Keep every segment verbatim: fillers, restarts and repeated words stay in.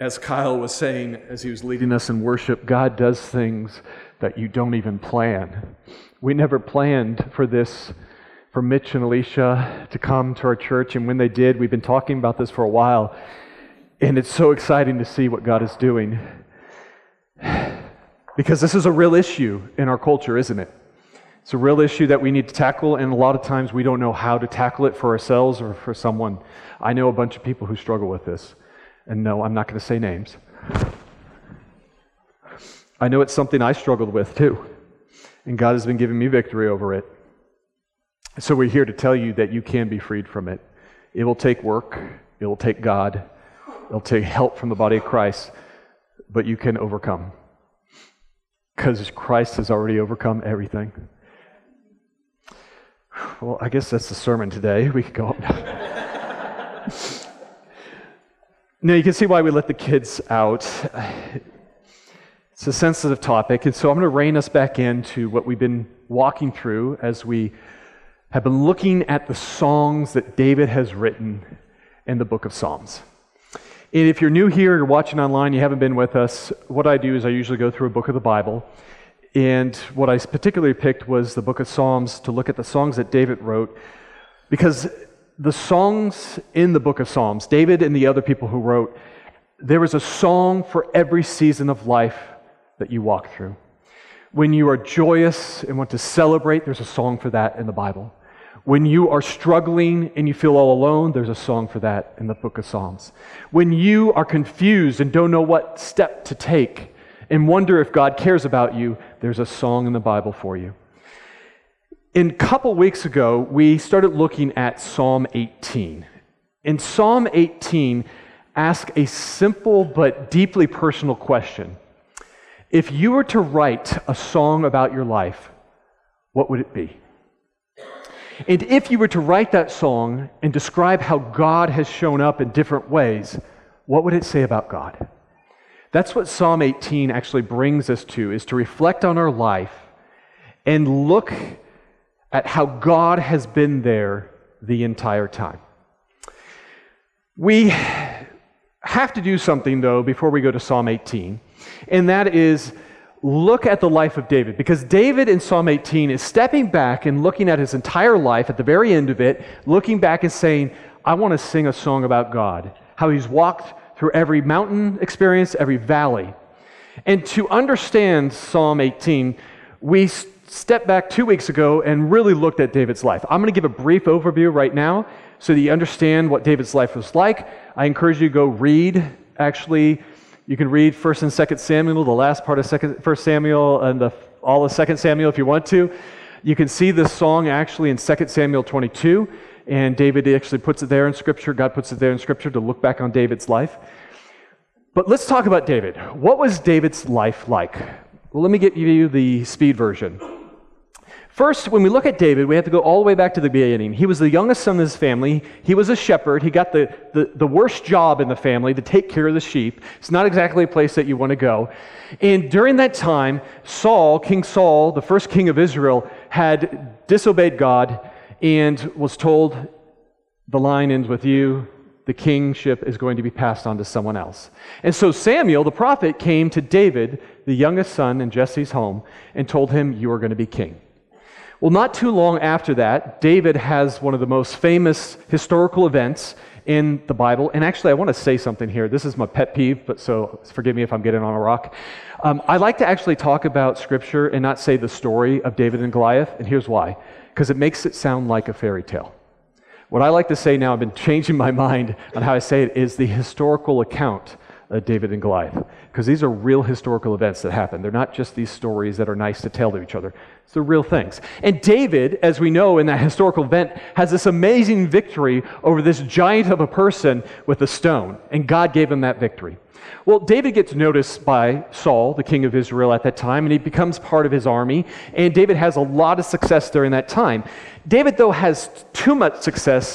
As Kyle was saying, as he was leading us in worship, God does things that you don't even plan. We never planned for this, for Mitch and Alicia to come to our church, and when they did, we've been talking about this for a while, and it's so exciting to see what God is doing. Because this is a real issue in our culture, isn't it? It's a real issue that we need to tackle, and a lot of times we don't know how to tackle it for ourselves or for someone. I know a bunch of people who struggle with this. And no, I'm not going to say names. I know it's something I struggled with too. And God has been giving me victory over it. So we're here to tell you that you can be freed from it. It will take work. It will take God. It will take help from the body of Christ. But you can overcome. Because Christ has already overcome everything. Well, I guess that's the sermon today. We could go up now. Now, you can see why we let the kids out. It's a sensitive topic, and so I'm going to rein us back into what we've been walking through as we have been looking at the songs that David has written in the book of Psalms. And if you're new here, you're watching online, you haven't been with us, what I do is I usually go through a book of the Bible, and what I particularly picked was the book of Psalms to look at the songs that David wrote, because the songs in the book of Psalms, David and the other people who wrote, there is a song for every season of life that you walk through. When you are joyous and want to celebrate, there's a song for that in the Bible. When you are struggling and you feel all alone, there's a song for that in the book of Psalms. When you are confused and don't know what step to take and wonder if God cares about you, there's a song in the Bible for you. In a couple weeks ago, we started looking at Psalm eighteen. And Psalm eighteen asks a simple but deeply personal question. If you were to write a song about your life, what would it be? And if you were to write that song and describe how God has shown up in different ways, what would it say about God? That's what Psalm eighteen actually brings us to, is to reflect on our life and look at how God has been there the entire time. We have to do something, though, before we go to Psalm eighteen, and that is look at the life of David, because David in Psalm eighteen is stepping back and looking at his entire life at the very end of it, looking back and saying, I want to sing a song about God, how he's walked through every mountain experience, every valley. And to understand Psalm eighteen, we stepped back two weeks ago and really looked at David's life. I'm going to give a brief overview right now so that you understand what David's life was like. I encourage you to go read, actually, you can read First and Second Samuel, the last part of Second, First Samuel, and the, all of Second Samuel if you want to. You can see this song actually in Second Samuel twenty-two, and David actually puts it there in Scripture. God puts it there in Scripture to look back on David's life. But let's talk about David. What was David's life like? Well, let me give you the speed version. First, when we look at David, we have to go all the way back to the beginning. He was the youngest son of his family. He was a shepherd. He got the, the, the worst job in the family, to take care of the sheep. It's not exactly a place that you want to go. And during that time, Saul, King Saul, the first king of Israel, had disobeyed God and was told, the line ends with you. The kingship is going to be passed on to someone else. And so Samuel, the prophet, came to David, the youngest son in Jesse's home, and told him, you are going to be king. Well, not too long after that, David has one of the most famous historical events in the Bible. And actually, I want to say something here. This is my pet peeve, but so forgive me if I'm getting on a rock. Um, I like to actually talk about Scripture and not say the story of David and Goliath, and here's why. Because it makes it sound like a fairy tale. What I like to say now, I've been changing my mind on how I say it, is the historical account of David and Goliath. Because these are real historical events that happen. They're not just these stories that are nice to tell to each other. It's the real things. And David, as we know in that historical event, has this amazing victory over this giant of a person with a stone. And God gave him that victory. Well, David gets noticed by Saul, the king of Israel at that time, and he becomes part of his army. And David has a lot of success during that time. David, though, has too much success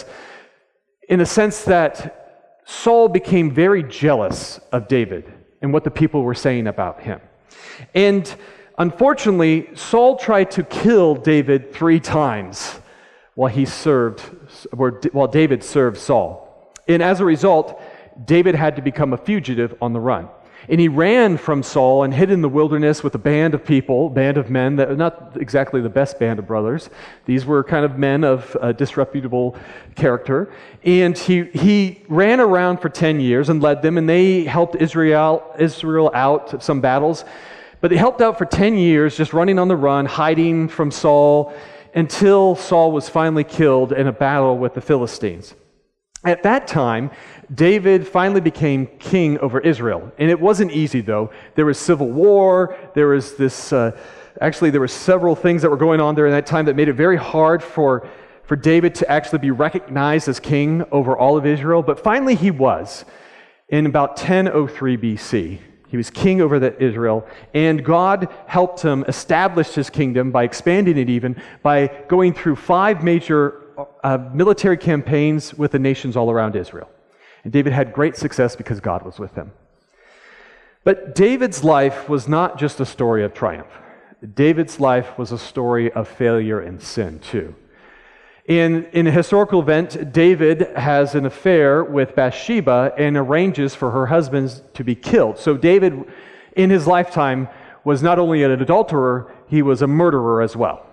in the sense that Saul became very jealous of David and what the people were saying about him. And unfortunately, Saul tried to kill David three times while he served, while David served Saul. And as a result, David had to become a fugitive on the run. And he ran from Saul and hid in the wilderness with a band of people, band of men that are not exactly the best band of brothers. These were kind of men of uh, disreputable character. And he he ran around for ten years and led them, and they helped Israel Israel out of some battles. But they helped out for ten years, just running on the run, hiding from Saul, until Saul was finally killed in a battle with the Philistines. At that time, David finally became king over Israel. And it wasn't easy, though. There was civil war. There was this, uh, actually, there were several things that were going on during that time that made it very hard for, for David to actually be recognized as king over all of Israel. But finally, he was in about ten oh three B C. He was king over the Israel, and God helped him establish his kingdom by expanding it even, by going through five major uh, military campaigns with the nations all around Israel. And David had great success because God was with him. But David's life was not just a story of triumph. David's life was a story of failure and sin, too. In, in a historical event, David has an affair with Bathsheba and arranges for her husband to be killed. So David, in his lifetime, was not only an adulterer, he was a murderer as well.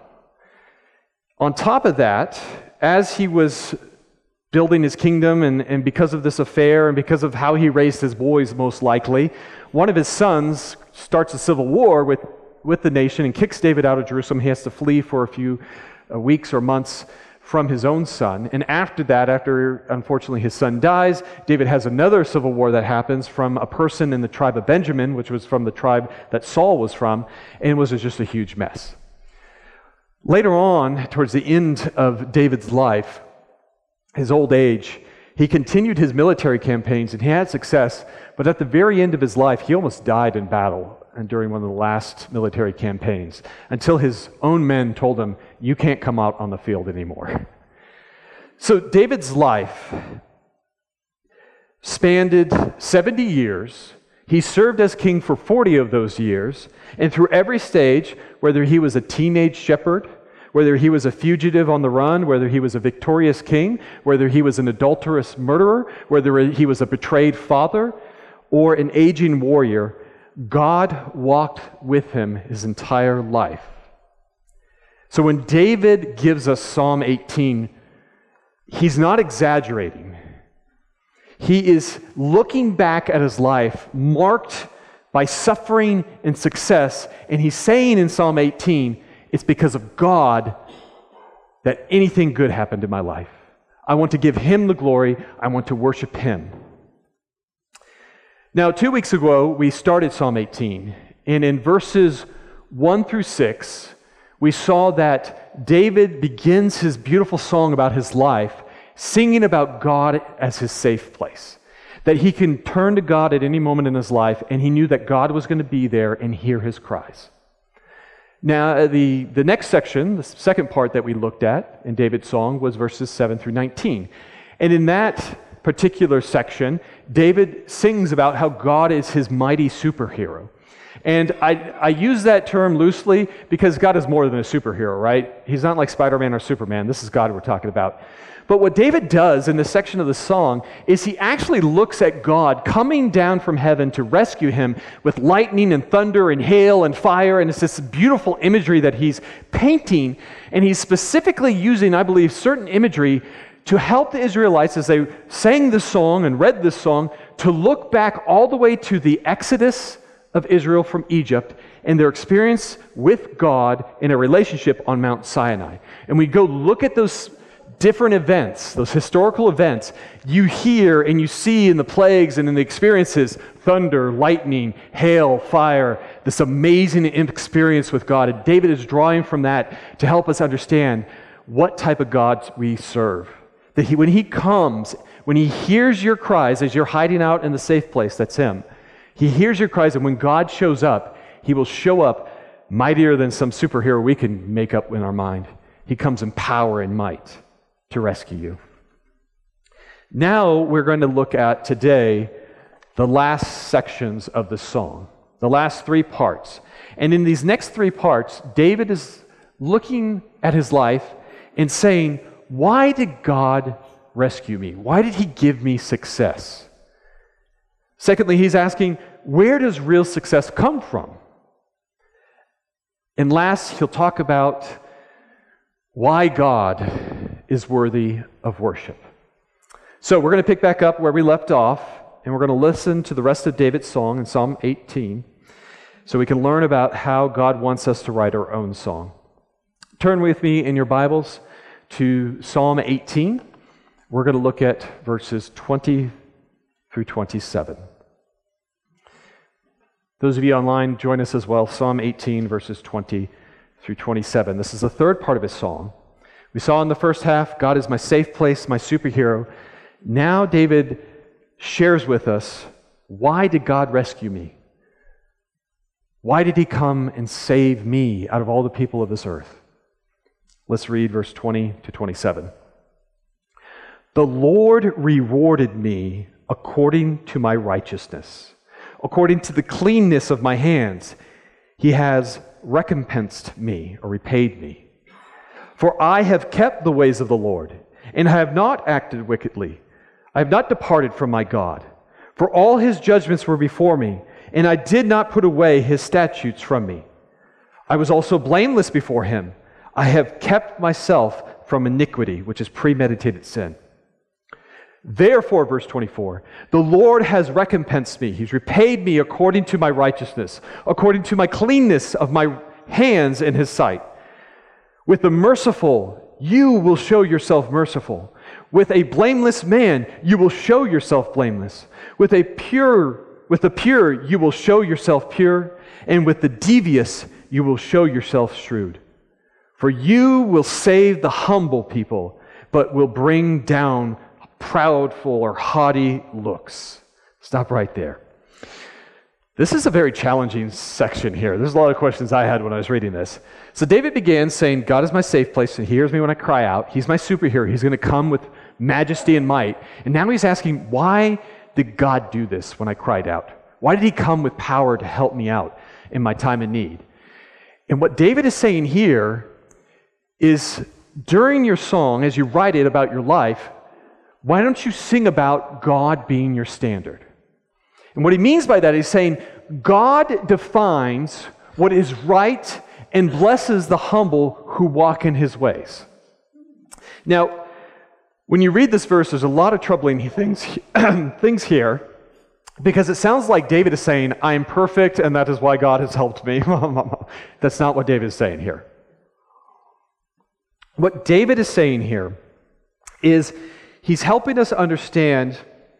On top of that, as he was building his kingdom, and, and because of this affair and because of how he raised his boys most likely, one of his sons starts a civil war with, with the nation and kicks David out of Jerusalem. He has to flee for a few uh, weeks or months from his own son. And after that, after unfortunately his son dies, David has another civil war that happens from a person in the tribe of Benjamin, which was from the tribe that Saul was from, and it was just a huge mess. Later on, towards the end of David's life, his old age, he continued his military campaigns and he had success, but at the very end of his life, he almost died in battle and during one of the last military campaigns, until his own men told him, you can't come out on the field anymore. So David's life spanned seventy years. He served as king for forty of those years, and through every stage, whether he was a teenage shepherd, whether he was a fugitive on the run, whether he was a victorious king, whether he was an adulterous murderer, whether he was a betrayed father, or an aging warrior, God walked with him his entire life. So when David gives us Psalm eighteen, he's not exaggerating. He is looking back at his life marked by suffering and success, and he's saying in Psalm eighteen, it's because of God that anything good happened in my life. I want to give him the glory. I want to worship him. Now, two weeks ago, we started Psalm eighteen, and in verses one through six, we saw that David begins his beautiful song about his life, singing about God as his safe place, that he can turn to God at any moment in his life, and he knew that God was going to be there and hear his cries. Now, the, the next section, the second part that we looked at in David's song was verses seven through nineteen. And in that particular section, David sings about how God is his mighty superhero. And I, I use that term loosely because God is more than a superhero, right? He's not like Spider-Man or Superman. This is God we're talking about. But what David does in this section of the song is he actually looks at God coming down from heaven to rescue him with lightning and thunder and hail and fire, and it's this beautiful imagery that he's painting, and he's specifically using, I believe, certain imagery to help the Israelites as they sang this song and read this song to look back all the way to the Exodus of Israel from Egypt and their experience with God in a relationship on Mount Sinai. And we go look at those different events, those historical events, you hear and you see in the plagues and in the experiences, thunder, lightning, hail, fire, this amazing experience with God. And David is drawing from that to help us understand what type of God we serve. That he, when he comes, when he hears your cries as you're hiding out in the safe place, that's him. He hears your cries, and when God shows up, he will show up mightier than some superhero we can make up in our mind. He comes in power and might to rescue you. Now we're going to look at today the last sections of the song, the last three parts. And in these next three parts, David is looking at his life and saying, why did God rescue me? Why did he give me success? Secondly, he's asking, where does real success come from? And last, he'll talk about why God is worthy of worship. So we're going to pick back up where we left off, and we're going to listen to the rest of David's song in Psalm eighteen, so we can learn about how God wants us to write our own song. Turn with me in your Bibles to Psalm eighteen. We're going to look at verses twenty through twenty-seven. Those of you online, join us as well. Psalm eighteen, verses twenty through twenty-seven. This is the third part of his song. We saw in the first half, God is my safe place, my superhero. Now David shares with us, why did God rescue me? Why did he come and save me out of all the people of this earth? Let's read verse twenty to twenty-seven. The Lord rewarded me according to my righteousness. According to the cleanness of my hands, he has recompensed me or repaid me. For I have kept the ways of the Lord, and have not acted wickedly. I have not departed from my God. For all his judgments were before me, and I did not put away his statutes from me. I was also blameless before him. I have kept myself from iniquity, which is premeditated sin. Therefore, verse twenty-four, the Lord has recompensed me. He's repaid me according to my righteousness, according to my cleanness of my hands in his sight. With the merciful, you will show yourself merciful. With a blameless man, you will show yourself blameless. With a pure, with the pure, you will show yourself pure. And with the devious, you will show yourself shrewd. For you will save the humble people, but will bring down proudful or haughty looks. Stop right there. This is a very challenging section here. There's a lot of questions I had when I was reading this. So David began saying, God is my safe place, and he hears me when I cry out. He's my superhero. He's going to come with majesty and might. And now he's asking, why did God do this when I cried out? Why did he come with power to help me out in my time of need? And what David is saying here is, during your song, as you write it about your life, why don't you sing about God being your standard? And what he means by that is saying, God defines what is right and blesses the humble who walk in his ways. Now, when you read this verse, there's a lot of troubling things, things here, because it sounds like David is saying, I am perfect and that is why God has helped me. That's not what David is saying here. What David is saying here is he's helping us understand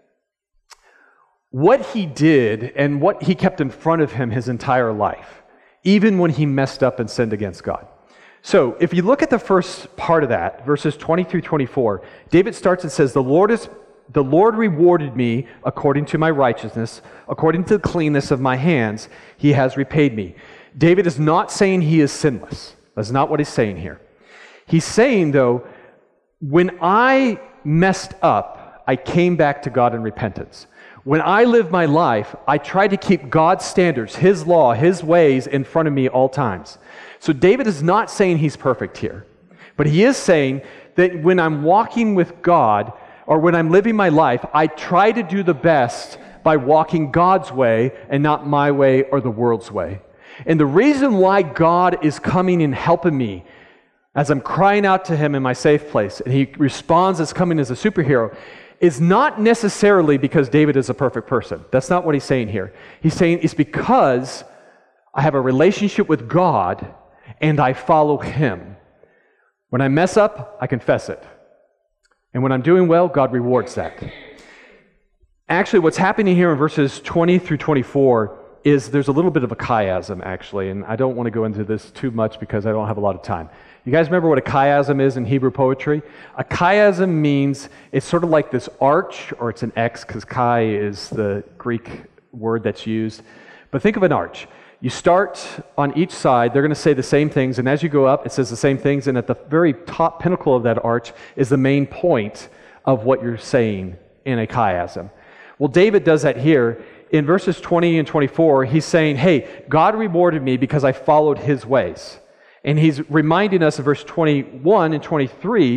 what he did and what he kept in front of him his entire life, even when he messed up and sinned against God. So if you look at the first part of that, verses twenty through twenty-four, David starts and says, The Lord is the Lord rewarded me according to my righteousness, according to the cleanness of my hands, he has repaid me. David is not saying he is sinless. That's not what he's saying here. He's saying, though, when I messed up, I came back to God in repentance. When I lived my life, I tried to keep God's standards, his law, his ways in front of me all times. So David is not saying he's perfect here, but he is saying that when I'm walking with God, or when I'm living my life, I try to do the best by walking God's way and not my way or the world's way. And the reason why God is coming and helping me as I'm crying out to him in my safe place, and he responds as coming as a superhero, is not necessarily because David is a perfect person. That's not what he's saying here. He's saying it's because I have a relationship with God and I follow him. When I mess up, I confess it. And when I'm doing well, God rewards that. Actually, what's happening here in verses twenty through twenty-four is there's a little bit of a chiasm, actually, and I don't want to go into this too much because I don't have a lot of time. You guys remember what a chiasm is in Hebrew poetry? A chiasm means it's sort of like this arch, or it's an X, because chi is the Greek word that's used. But think of an arch. You start on each side, they're going to say the same things, and as you go up, it says the same things, and at the very top pinnacle of that arch is the main point of what you're saying in a chiasm. Well, David does that here. In verses twenty and twenty-four, he's saying, hey, God rewarded me because I followed his ways. And he's reminding us in verse twenty-one and twenty-three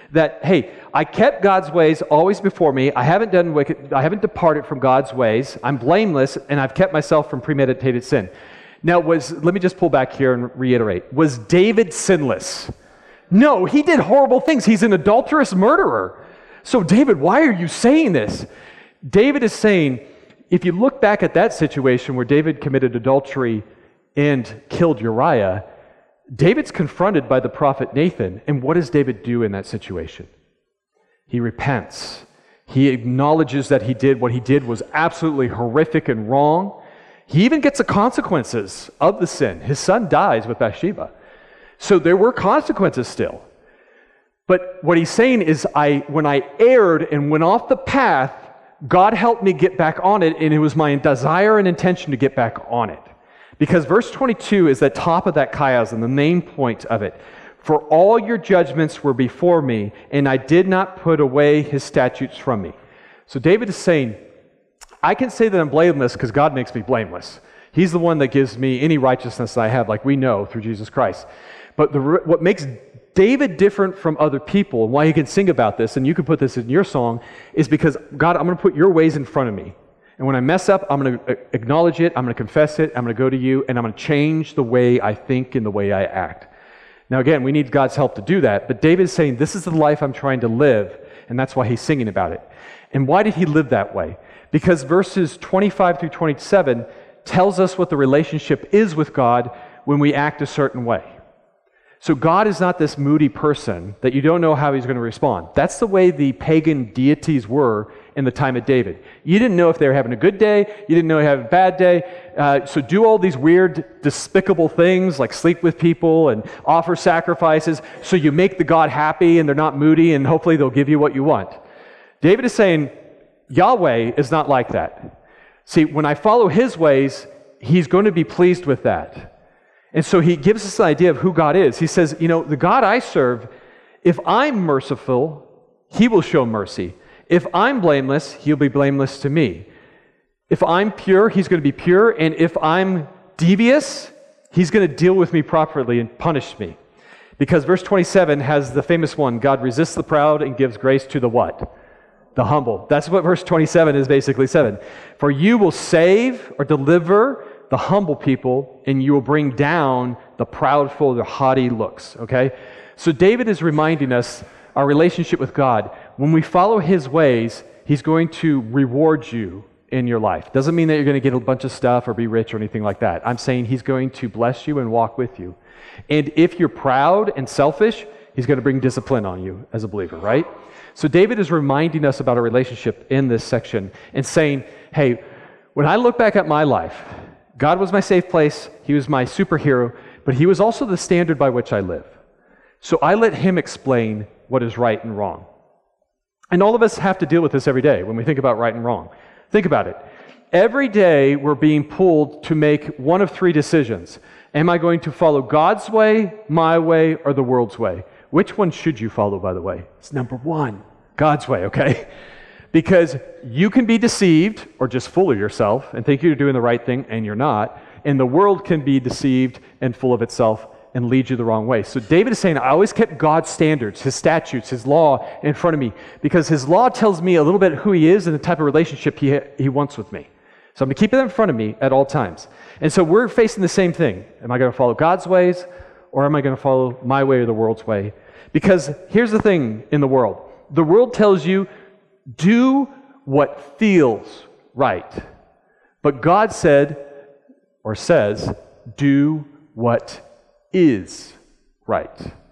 That, hey, I kept God's ways always before me. I haven't done wicked, I haven't departed from God's ways. I'm blameless, and I've kept myself from premeditated sin. Now, was let me just pull back here and reiterate. Was David sinless? No, he did horrible things. He's an adulterous murderer. So, David, why are you saying this? David is saying, if you look back at that situation where David committed adultery and killed Uriah, David's confronted by the prophet Nathan, and what does David do in that situation? He repents. He acknowledges that he did what he did was absolutely horrific and wrong. He even gets the consequences of the sin. His son dies with Bathsheba. So there were consequences still. But what he's saying is, I when I erred and went off the path, God helped me get back on it, and it was my desire and intention to get back on it. Because verse twenty-two is the top of that chiasm, the main point of it. For all your judgments were before me, and I did not put away his statutes from me. So David is saying, I can say that I'm blameless because God makes me blameless. He's the one that gives me any righteousness that I have, like we know through Jesus Christ. But the, what makes David different from other people, and why he can sing about this, and you can put this in your song, is because, God, I'm going to put your ways in front of me. And when I mess up, I'm going to acknowledge it, I'm going to confess it, I'm going to go to you, and I'm going to change the way I think and the way I act. Now again, we need God's help to do that, but David is saying, this is the life I'm trying to live, and that's why he's singing about it. And why did he live that way? Because verses twenty-five through twenty-seven tells us what the relationship is with God when we act a certain way. So God is not this moody person that you don't know how he's going to respond. That's the way the pagan deities were in the time of David. You didn't know if they were having a good day, you didn't know if they were having a bad day. Uh, so do all these weird, despicable things like sleep with people and offer sacrifices so you make the God happy and they're not moody and hopefully they'll give you what you want. David is saying, Yahweh is not like that. See, when I follow his ways, he's going to be pleased with that. And so he gives us an idea of who God is. He says, you know, the God I serve, if I'm merciful, he will show mercy. If I'm blameless, he'll be blameless to me. If I'm pure, he's going to be pure. And if I'm devious, he's going to deal with me properly and punish me. Because verse twenty-seven has the famous one, God resists the proud and gives grace to the what? The humble. That's what verse twenty-seven is basically said. For you will save or deliver the humble people, and you will bring down the proudful, the haughty looks, okay? So David is reminding us our relationship with God. When we follow his ways, he's going to reward you in your life. Doesn't mean that you're going to get a bunch of stuff or be rich or anything like that. I'm saying he's going to bless you and walk with you. And if you're proud and selfish, he's going to bring discipline on you as a believer, right? So David is reminding us about our relationship in this section and saying, hey, when I look back at my life, God was my safe place, he was my superhero, but he was also the standard by which I live. So I let him explain what is right and wrong. And all of us have to deal with this every day when we think about right and wrong. Think about it. Every day we're being pulled to make one of three decisions. Am I going to follow God's way, my way, or the world's way? Which one should you follow, by the way? It's number one, God's way, okay? Because you can be deceived or just fool yourself and think you're doing the right thing and you're not. And the world can be deceived and full of itself and lead you the wrong way. So David is saying, I always kept God's standards, his statutes, his law in front of me because his law tells me a little bit who he is and the type of relationship he, he wants with me. So I'm going to keep it in front of me at all times. And so we're facing the same thing. Am I going to follow God's ways or am I going to follow my way or the world's way? Because here's the thing in the world. The world tells you, do what feels right. But God said, or says, do what is right.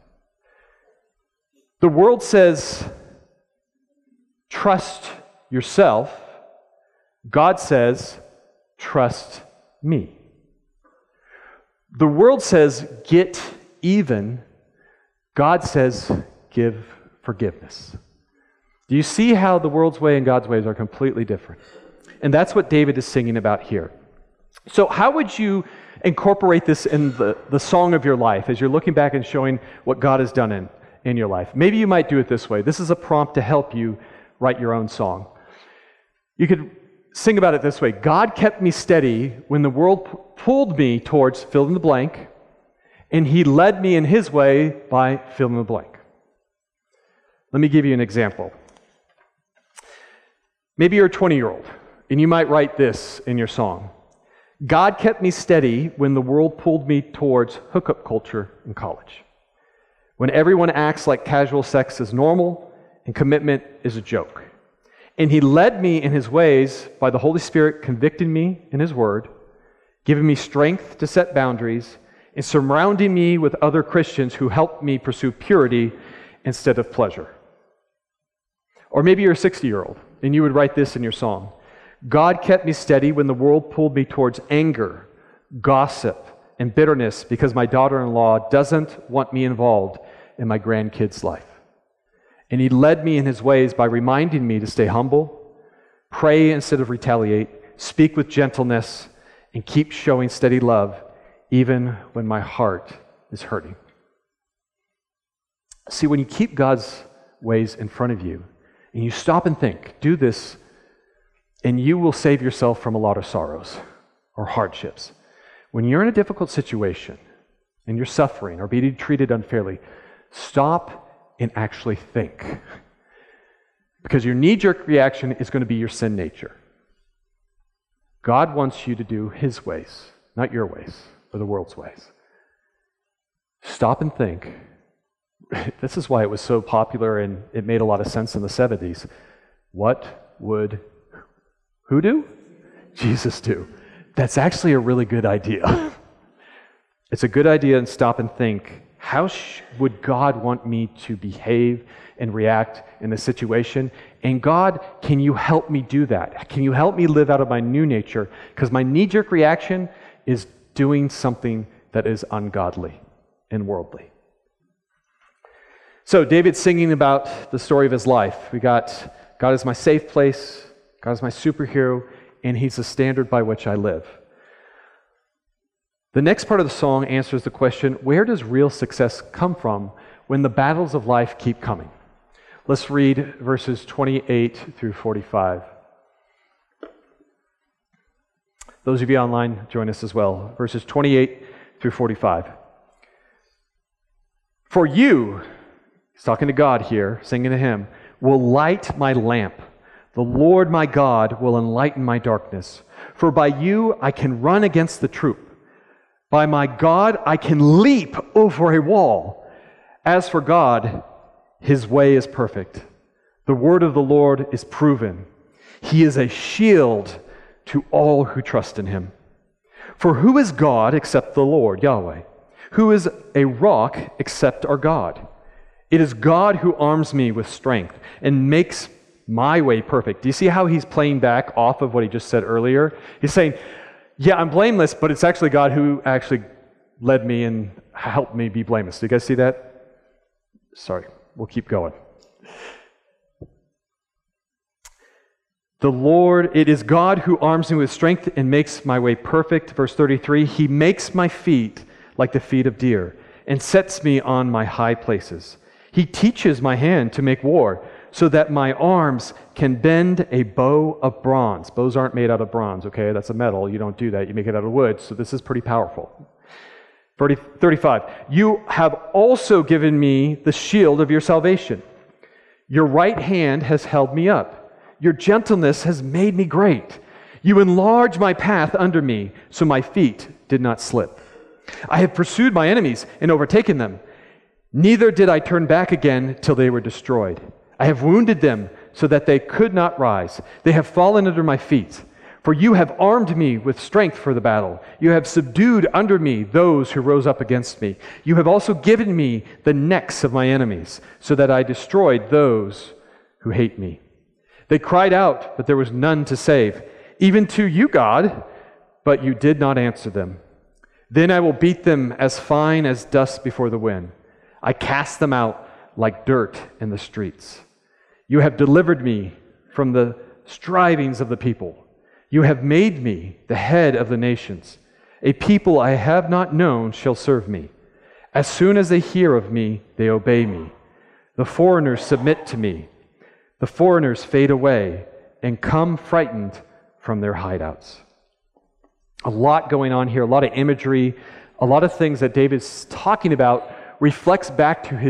The world says, trust yourself. God says, trust me. The world says, get even. God says, give forgiveness. Do you see how the world's way and God's ways are completely different? And that's what David is singing about here. So how would you incorporate this in the, the song of your life as you're looking back and showing what God has done in, in your life? Maybe you might do it this way. This is a prompt to help you write your own song. You could sing about it this way. God kept me steady when the world p- pulled me towards fill in the blank, and he led me in his way by fill in the blank. Let me give you an example. Maybe you're a twenty-year-old, and you might write this in your song. God kept me steady when the world pulled me towards hookup culture in college. When everyone acts like casual sex is normal and commitment is a joke. And he led me in his ways by the Holy Spirit convicting me in his word, giving me strength to set boundaries, and surrounding me with other Christians who helped me pursue purity instead of pleasure. Or maybe you're a sixty-year-old, and you would write this in your song. God kept me steady when the world pulled me towards anger, gossip, and bitterness because my daughter-in-law doesn't want me involved in my grandkids' life. And he led me in his ways by reminding me to stay humble, pray instead of retaliate, speak with gentleness, and keep showing steady love even when my heart is hurting. See, when you keep God's ways in front of you, and you stop and think, do this, and you will save yourself from a lot of sorrows or hardships. When you're in a difficult situation, and you're suffering or being treated unfairly, stop and actually think. Because your knee-jerk reaction is going to be your sin nature. God wants you to do his ways, not your ways or the world's ways. Stop and think. This is why it was so popular and it made a lot of sense in the seventies. What would who do? Jesus do. That's actually a really good idea. It's a good idea, and stop and think, how sh- would God want me to behave and react in this situation? And God, can you help me do that? Can you help me live out of my new nature? Because my knee-jerk reaction is doing something that is ungodly and worldly. So David's singing about the story of his life. We got, God is my safe place, God is my superhero, and he's the standard by which I live. The next part of the song answers the question, where does real success come from when the battles of life keep coming? Let's read verses twenty-eight through forty-five. Those of you online, join us as well. Verses twenty-eight through forty-five. For you, he's talking to God here, singing to him, will light my lamp. The Lord my God will enlighten my darkness. For by you I can run against the troop. By my God I can leap over a wall. As for God, his way is perfect. The word of the Lord is proven. He is a shield to all who trust in him. For who is God except the Lord, Yahweh? Who is a rock except our God? It is God who arms me with strength and makes my way perfect. Do you see how he's playing back off of what he just said earlier? He's saying, yeah, I'm blameless, but it's actually God who actually led me and helped me be blameless. Do you guys see that? Sorry, we'll keep going. The Lord, it is God who arms me with strength and makes my way perfect. Verse thirty-three, he makes my feet like the feet of deer and sets me on my high places. He teaches my hand to make war, so that my arms can bend a bow of bronze. Bows aren't made out of bronze, okay? That's a metal. You don't do that. You make it out of wood, so this is pretty powerful. thirty, thirty-five, you have also given me the shield of your salvation. Your right hand has held me up. Your gentleness has made me great. You enlarge my path under me, so my feet did not slip. I have pursued my enemies and overtaken them. Neither did I turn back again till they were destroyed. I have wounded them so that they could not rise. They have fallen under my feet. For you have armed me with strength for the battle. You have subdued under me those who rose up against me. You have also given me the necks of my enemies, so that I destroyed those who hate me. They cried out, but there was none to save. Even to you, God, but you did not answer them. Then I will beat them as fine as dust before the wind. I cast them out like dirt in the streets. You have delivered me from the strivings of the people. You have made me the head of the nations. A people I have not known shall serve me. As soon as they hear of me, they obey me. The foreigners submit to me. The foreigners fade away and come frightened from their hideouts. A lot going on here, a lot of imagery, a lot of things that David's talking about reflects back to his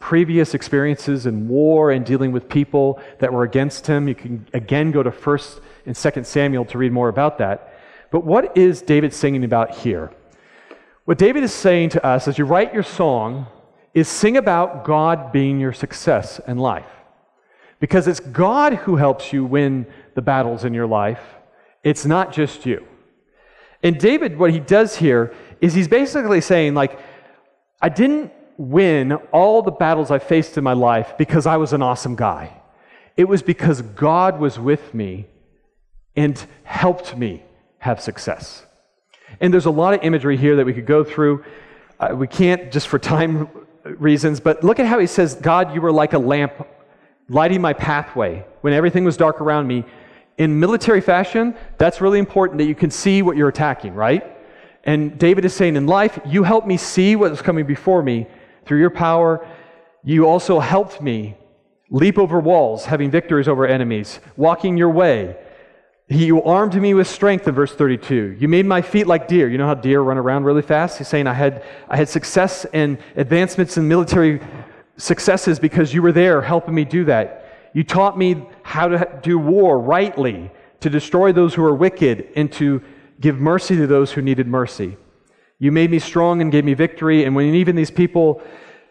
previous experiences in war and dealing with people that were against him. You can again go to First and Second Samuel to read more about that. But what is David singing about here? What David is saying to us as you write your song is sing about God being your success in life. Because it's God who helps you win the battles in your life. It's not just you. And David, what he does here is he's basically saying, like, I didn't win all the battles I faced in my life because I was an awesome guy. It was because God was with me and helped me have success. And there's a lot of imagery here that we could go through. Uh, we can't just for time reasons, but look at how he says, God, you were like a lamp lighting my pathway when everything was dark around me. In military fashion, that's really important that you can see what you're attacking, right? And David is saying, in life, you helped me see what was coming before me through your power. You also helped me leap over walls, having victories over enemies, walking your way. You armed me with strength in verse thirty-two. You made my feet like deer. You know how deer run around really fast? He's saying I had I had success and advancements in military successes because you were there helping me do that. You taught me how to do war rightly, to destroy those who are wicked, and to give mercy to those who needed mercy. You made me strong and gave me victory, and when even these people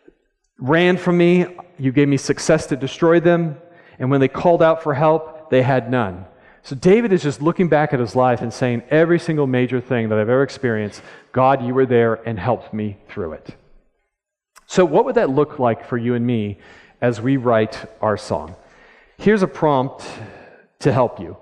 ran from me, you gave me success to destroy them, and when they called out for help, they had none. So David is just looking back at his life and saying, every single major thing that I've ever experienced, God, you were there and helped me through it. So what would that look like for you and me as we write our song? Here's a prompt to help you.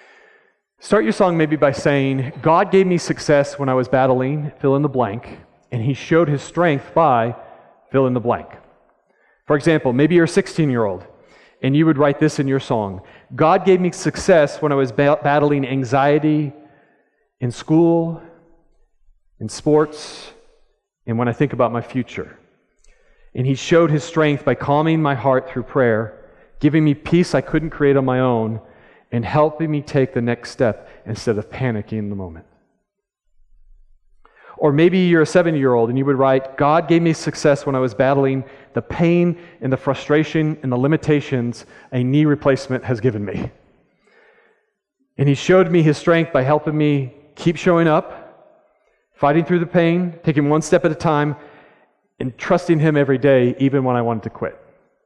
Start your song maybe by saying, God gave me success when I was battling, fill in the blank, and he showed his strength by fill in the blank. For example, maybe you're a sixteen-year-old, and you would write this in your song. God gave me success when I was ba- battling anxiety in school, in sports, and when I think about my future. And he showed his strength by calming my heart through prayer, giving me peace I couldn't create on my own, and helping me take the next step instead of panicking in the moment. Or maybe you're a seventy-year-old and you would write, God gave me success when I was battling the pain and the frustration and the limitations a knee replacement has given me. And he showed me his strength by helping me keep showing up, fighting through the pain, taking one step at a time, and trusting him every day, even when I wanted to quit.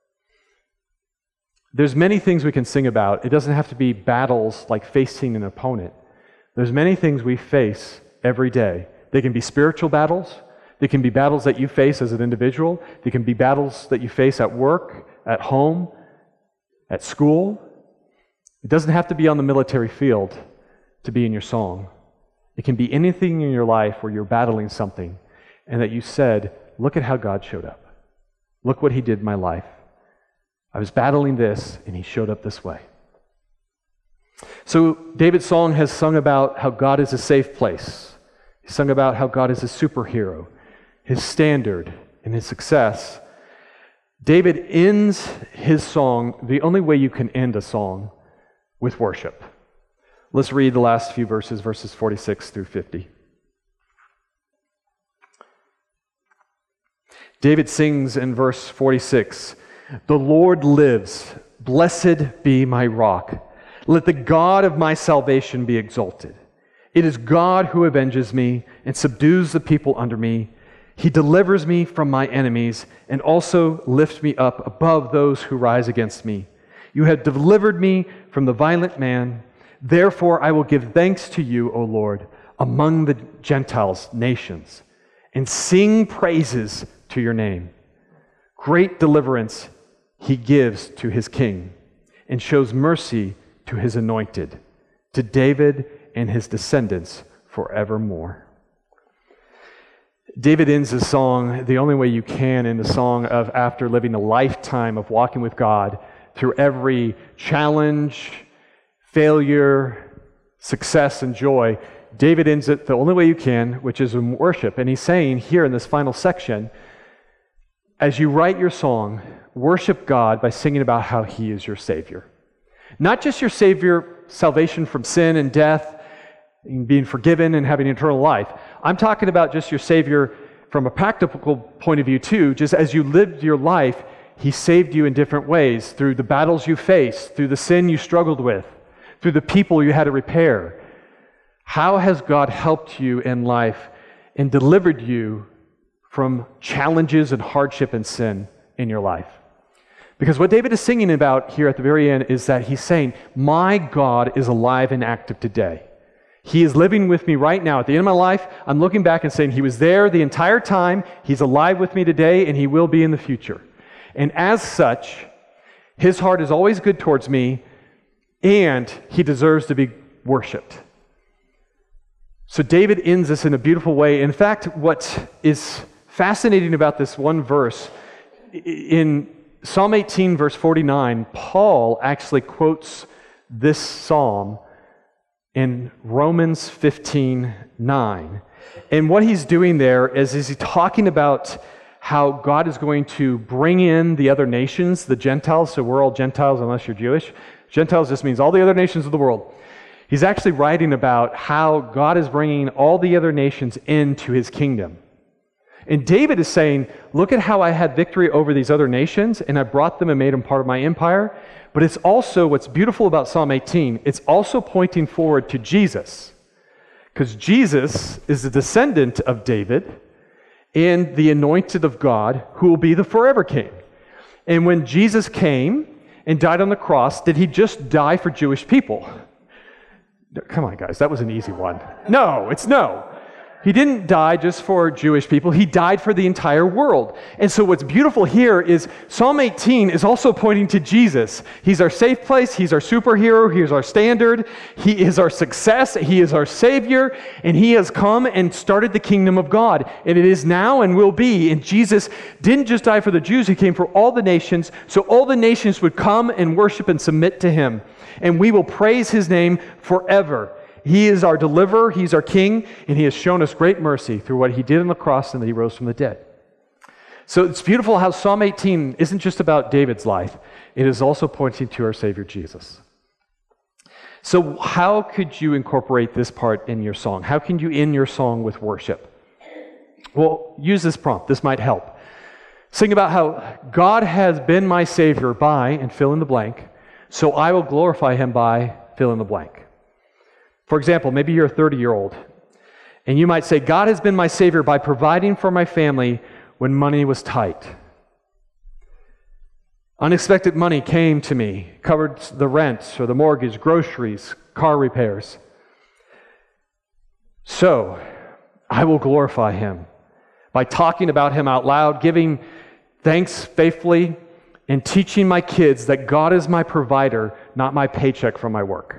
There's many things we can sing about. It doesn't have to be battles like facing an opponent. There's many things we face every day. They can be spiritual battles. They can be battles that you face as an individual. They can be battles that you face at work, at home, at school. It doesn't have to be on the military field to be in your song. It can be anything in your life where you're battling something and that you said, look at how God showed up. Look what he did in my life. I was battling this, and he showed up this way. So David's song has sung about how God is a safe place. He sung about how God is a superhero, his standard, and his success. David ends his song the only way you can end a song, with worship. Let's read the last few verses, verses forty-six through fifty. David sings in verse forty-six, the Lord lives, blessed be my rock. Let the God of my salvation be exalted. It is God who avenges me and subdues the people under me. He delivers me from my enemies and also lifts me up above those who rise against me. You have delivered me from the violent man. Therefore I will give thanks to you, O Lord, among the Gentiles, nations, and sing praises to your name. Great deliverance he gives to his king and shows mercy to his anointed, to David and his descendants forevermore. David ends his song the only way you can in the song of after living a lifetime of walking with God through every challenge, failure, success, and joy. David ends it the only way you can, which is in worship. And he's saying here in this final section, as you write your song, worship God by singing about how he is your Savior. Not just your Savior, salvation from sin and death, and being forgiven and having eternal life. I'm talking about just your Savior from a practical point of view too, just as you lived your life, He saved you in different ways, through the battles you faced, through the sin you struggled with, through the people you had to repair. How has God helped you in life and delivered you from challenges and hardship and sin in your life? Because what David is singing about here at the very end is that he's saying, my God is alive and active today. He is living with me right now. At the end of my life, I'm looking back and saying, he was there the entire time, he's alive with me today, and he will be in the future. And as such, his heart is always good towards me, and he deserves to be worshiped. So David ends this in a beautiful way. In fact, what is fascinating about this one verse, in Psalm eighteen, verse forty-nine, Paul actually quotes this psalm in Romans fifteen nine. And what he's doing there is, is he's talking about how God is going to bring in the other nations, the Gentiles. So we're all Gentiles unless you're Jewish. Gentiles just means all the other nations of the world. He's actually writing about how God is bringing all the other nations into his kingdom. And David is saying, look at how I had victory over these other nations, and I brought them and made them part of my empire. But it's also, what's beautiful about Psalm eighteen, it's also pointing forward to Jesus. Because Jesus is the descendant of David and the anointed of God who will be the forever king. And when Jesus came and died on the cross, did he just die for Jewish people? Come on, guys, that was an easy one. No, it's no. He didn't die just for Jewish people. He died for the entire world. And so what's beautiful here is Psalm eighteen is also pointing to Jesus. He's our safe place. He's our superhero. He's our standard. He is our success. He is our Savior. And he has come and started the kingdom of God. And it is now and will be. And Jesus didn't just die for the Jews. He came for all the nations. So all the nations would come and worship and submit to him. And we will praise his name forever. He is our deliverer, he's our king, and he has shown us great mercy through what he did on the cross and that he rose from the dead. So it's beautiful how Psalm eighteen isn't just about David's life, it is also pointing to our Savior Jesus. So how could you incorporate this part in your song? How can you end your song with worship? Well, use this prompt, this might help. Sing about how God has been my Savior by, and fill in the blank, so I will glorify him by, fill in the blank. For example, maybe you're a thirty-year-old, and you might say, God has been my Savior by providing for my family when money was tight. Unexpected money came to me, covered the rent or the mortgage, groceries, car repairs. So, I will glorify him by talking about him out loud, giving thanks faithfully, and teaching my kids that God is my provider, not my paycheck from my work.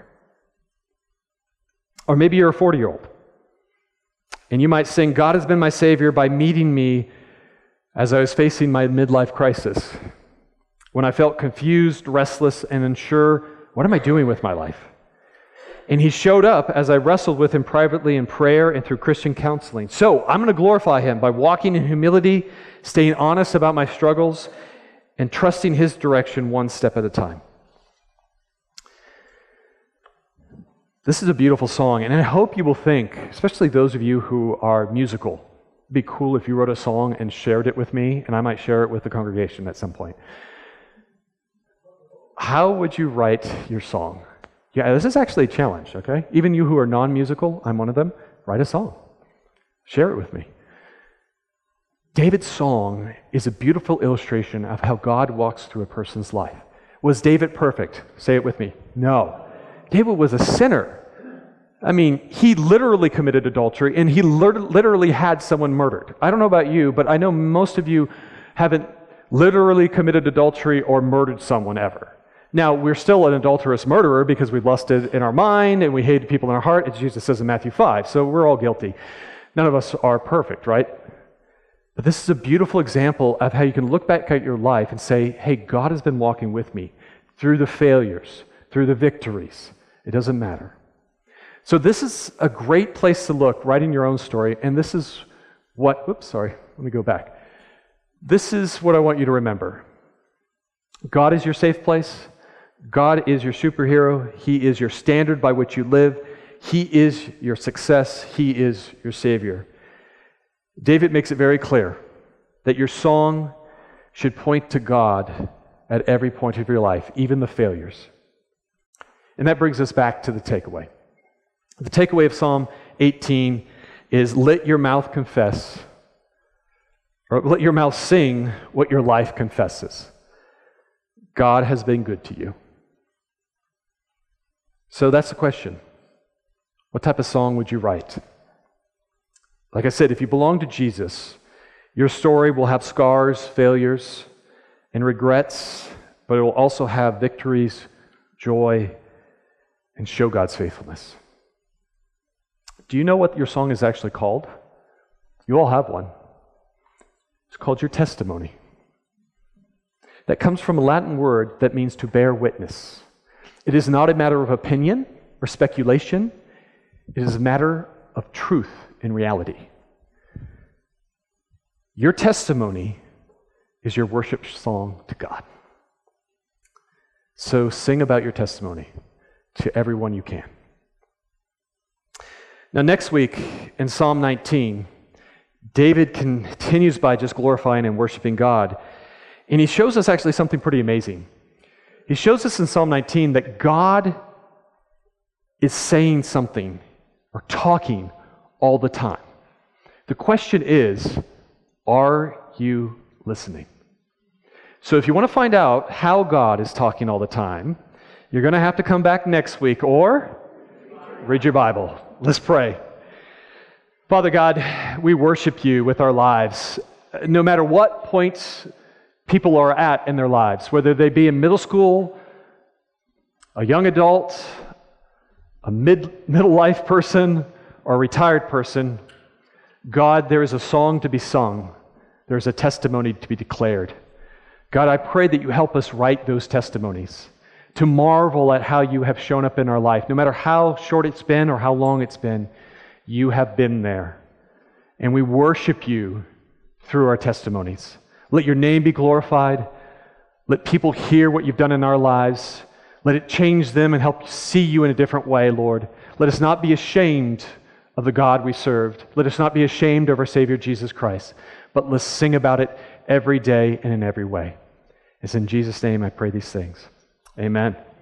Or maybe you're a forty-year-old, and you might sing, God has been my Savior by meeting me as I was facing my midlife crisis, when I felt confused, restless, and unsure, what am I doing with my life? And he showed up as I wrestled with him privately in prayer and through Christian counseling. So I'm going to glorify him by walking in humility, staying honest about my struggles, and trusting his direction one step at a time. This is a beautiful song, and I hope you will think, especially those of you who are musical, it'd be cool if you wrote a song and shared it with me, and I might share it with the congregation at some point. How would you write your song? Yeah, this is actually a challenge, okay? Even you who are non-musical, I'm one of them, write a song. Share it with me. David's song is a beautiful illustration of how God walks through a person's life. Was David perfect? Say it with me. No. David was a sinner. I mean, he literally committed adultery, and he literally had someone murdered. I don't know about you, but I know most of you haven't literally committed adultery or murdered someone ever. Now, we're still an adulterous murderer because we lusted in our mind and we hated people in our heart, as Jesus says in Matthew five, so we're all guilty. None of us are perfect, right? But this is a beautiful example of how you can look back at your life and say, hey, God has been walking with me through the failures, through the victories. It doesn't matter. So this is a great place to look, writing your own story, and this is what, whoops, sorry, let me go back. This is what I want you to remember. God is your safe place. God is your superhero. He is your standard by which you live. He is your success. He is your Savior. David makes it very clear that your song should point to God at every point of your life, even the failures. And that brings us back to the takeaway. The takeaway of Psalm eighteen is let your mouth confess, or let your mouth sing what your life confesses. God has been good to you. So that's the question. What type of song would you write? Like I said, if you belong to Jesus, your story will have scars, failures, and regrets, but it will also have victories, joy, and show God's faithfulness. Do you know what your song is actually called? You all have one. It's called your testimony. That comes from a Latin word that means to bear witness. It is not a matter of opinion or speculation. It is a matter of truth and reality. Your testimony is your worship song to God. So sing about your testimony to everyone you can. Now, next week in Psalm nineteen, David continues by just glorifying and worshiping God. And he shows us actually something pretty amazing. He shows us in Psalm nineteen that God is saying something or talking all the time. The question is, are you listening? So if you want to find out how God is talking all the time, you're going to have to come back next week or read your Bible. Let's pray. Father God, we worship you with our lives. No matter what points people are at in their lives, whether they be in middle school, a young adult, a mid middle life person, or a retired person, God, there is a song to be sung. There is a testimony to be declared. God, I pray that you help us write those testimonies, to marvel at how you have shown up in our life. No matter how short it's been or how long it's been, you have been there. And we worship you through our testimonies. Let your name be glorified. Let people hear what you've done in our lives. Let it change them and help see you in a different way, Lord. Let us not be ashamed of the God we served. Let us not be ashamed of our Savior Jesus Christ, but let's sing about it every day and in every way. It's in Jesus' name I pray these things. Amen.